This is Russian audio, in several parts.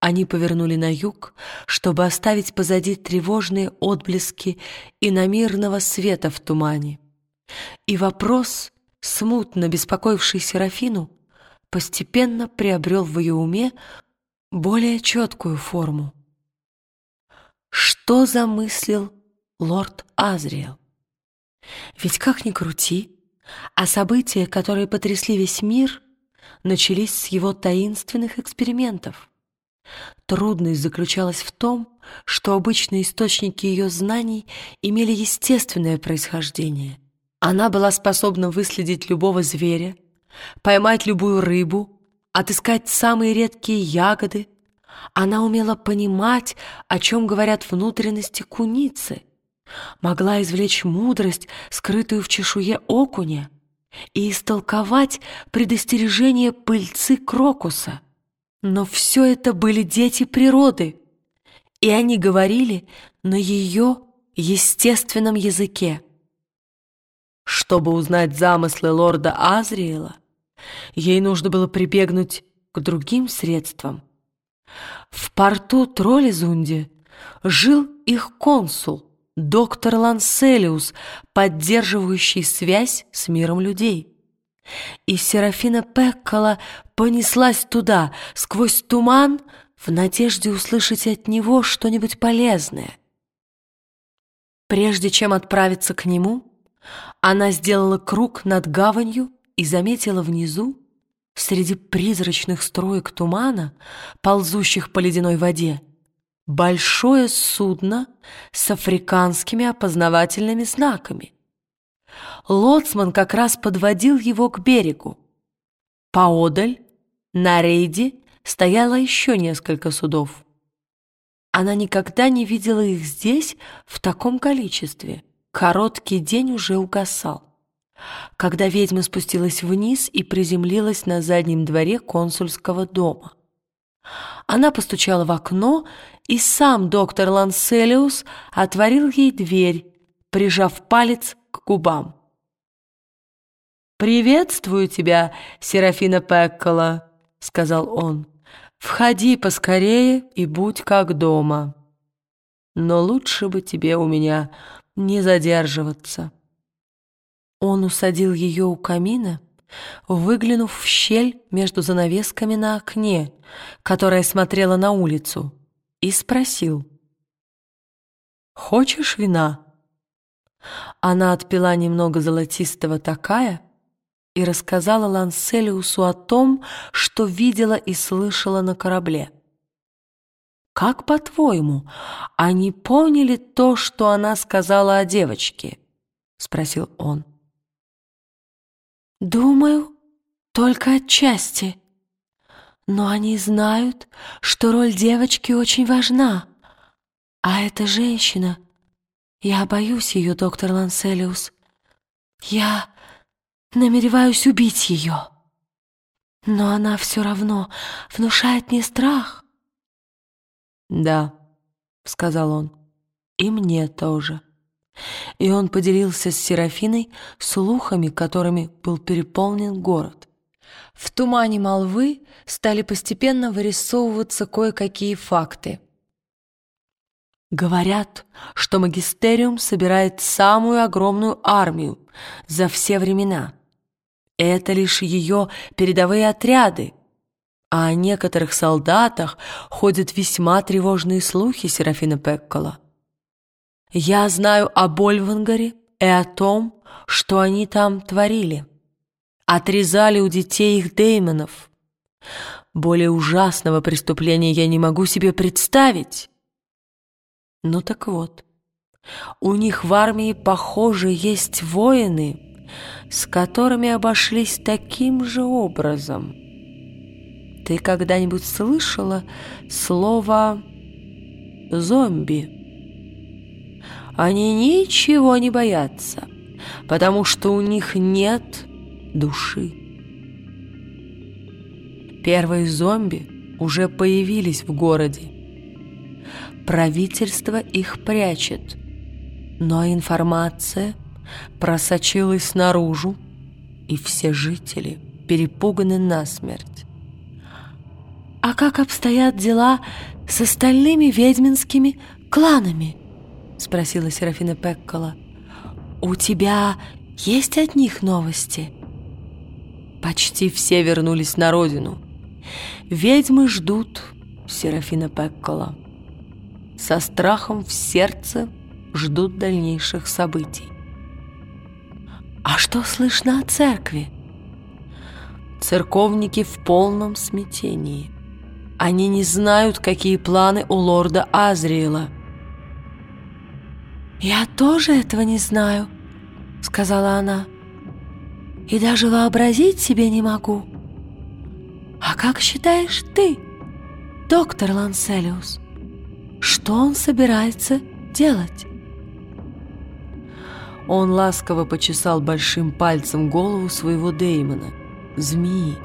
Они повернули на юг, чтобы оставить позади тревожные отблески иномирного света в тумане. И вопрос, смутно беспокоивший Серафину, постепенно приобрел в ее уме более четкую форму. Что замыслил лорд Азриэл? Ведь как ни крути, а события, которые потрясли весь мир, начались с его таинственных экспериментов. Трудность заключалась в том, что обычные источники ее знаний имели естественное происхождение. Она была способна выследить любого зверя, поймать любую рыбу, отыскать самые редкие ягоды. Она умела понимать, о чем говорят внутренности куницы, могла извлечь мудрость, скрытую в чешуе окуня, и истолковать предостережение пыльцы крокуса. Но все это были дети природы, и они говорили на ее естественном языке. Чтобы узнать замыслы лорда Азриэла, ей нужно было прибегнуть к другим средствам. В порту Троллизунде жил их консул, доктор Ланселиус, поддерживающий связь с миром людей. И Серафина Пеккола понеслась туда, сквозь туман, в надежде услышать от него что-нибудь полезное. Прежде чем отправиться к нему, она сделала круг над гаванью и заметила внизу, среди призрачных струек тумана, ползущих по ледяной воде, большое судно с африканскими опознавательными знаками. Лоцман как раз подводил его к берегу. Поодаль, на рейде, стояло еще несколько судов. Она никогда не видела их здесь в таком количестве. Короткий день уже угасал, когда ведьма спустилась вниз и приземлилась на заднем дворе консульского дома. Она постучала в окно, и сам доктор Ланселиус отворил ей дверь, прижав палец к губам. «Приветствую тебя, Серафина Пеккола», — сказал он. «Входи поскорее и будь как дома. Но лучше бы тебе у меня не задерживаться». Он усадил ее у камина, выглянув в щель между занавесками на окне, которая смотрела на улицу, и спросил: «Хочешь вина?» Она отпила немного золотистого токая и рассказала Ланселиусу о том, что видела и слышала на корабле. «Как, по-твоему, они поняли то, что она сказала о девочке?» — спросил он. «Думаю, только отчасти. Но они знают, что роль девочки очень важна. А эта женщина... Я боюсь ее, доктор Ланселиус. Я намереваюсь убить ее. Но она все равно внушает мне страх». «Да», — сказал он, — «и мне тоже». И он поделился с Серафиной слухами, которыми был переполнен город. В тумане молвы стали постепенно вырисовываться кое-какие факты. Говорят, что магистериум собирает самую огромную армию за все времена. Это лишь ее передовые отряды, а о некоторых солдатах ходят весьма тревожные слухи, Серафина Пеккола. Я знаю о Больвангаре и о том, что они там творили. Отрезали у детей их деймонов. Более ужасного преступления я не могу себе представить. Ну так вот, у них в армии, похоже, есть воины, с которыми обошлись таким же образом. Ты когда-нибудь слышала слово «зомби»? Они ничего не боятся, потому что у них нет души. Первые зомби уже появились в городе. Правительство их прячет, но информация просочилась наружу, и все жители перепуганы насмерть. «А как обстоят дела с остальными ведьминскими кланами?» — спросила Серафина Пеккола. «У тебя есть от них новости?» «Почти все вернулись на родину. Ведьмы ждут, Серафина Пеккола. Со страхом в сердце ждут дальнейших событий». «А что слышно о церкви?» «Церковники в полном смятении. Они не знают, какие планы у лорда Азриэла». «Я тоже этого не знаю», — сказала она. «И даже вообразить себе не могу. А как считаешь ты, доктор Ланселиус, что он собирается делать?» Он ласково почесал большим пальцем голову своего Деймона, змеи.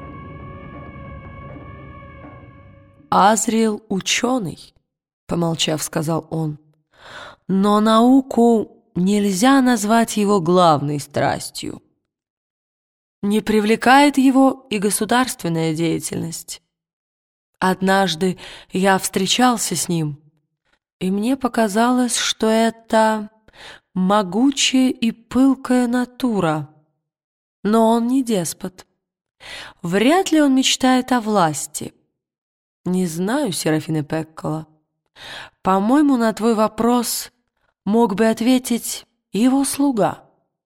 «Азриэл ученый», — помолчав, сказал он, «но науку нельзя назвать его главной страстью. Не привлекает его и государственная деятельность. Однажды я встречался с ним, и мне показалось, что это могучая и пылкая натура, но он не деспот. Вряд ли он мечтает о власти. Не знаю, Серафина Пеккола. По-моему, на твой вопрос мог бы ответить его слуга.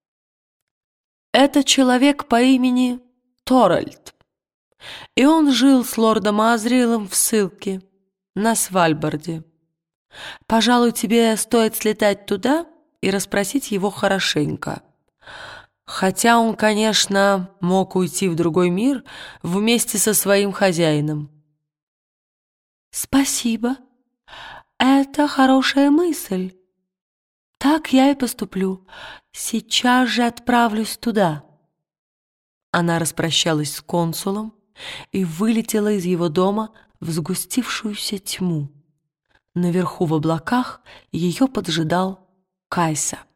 Это человек по имени Торальд, и он жил с лордом Азриэлом в ссылке на Свальбарде. Пожалуй, тебе стоит слетать туда и расспросить его хорошенько. Хотя он, конечно, мог уйти в другой мир вместе со своим хозяином». «Спасибо. Это хорошая мысль. Так я и поступлю. Сейчас же отправлюсь туда». Она распрощалась с консулом и вылетела из его дома в сгустившуюся тьму. Наверху в облаках ее поджидал Кайса.